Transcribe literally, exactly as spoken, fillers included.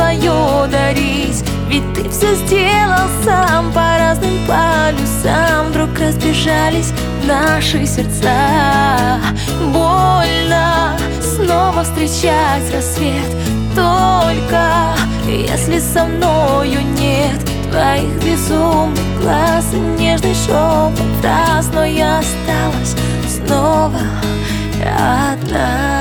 свое дарить. Ведь ты все сделал сам, по разным полюсам вдруг разбежались наши сердца. Больно снова встречать рассвет, только если со мною нет твоих безумных глаз и нежный шепот фраз. Но я осталась снова одна.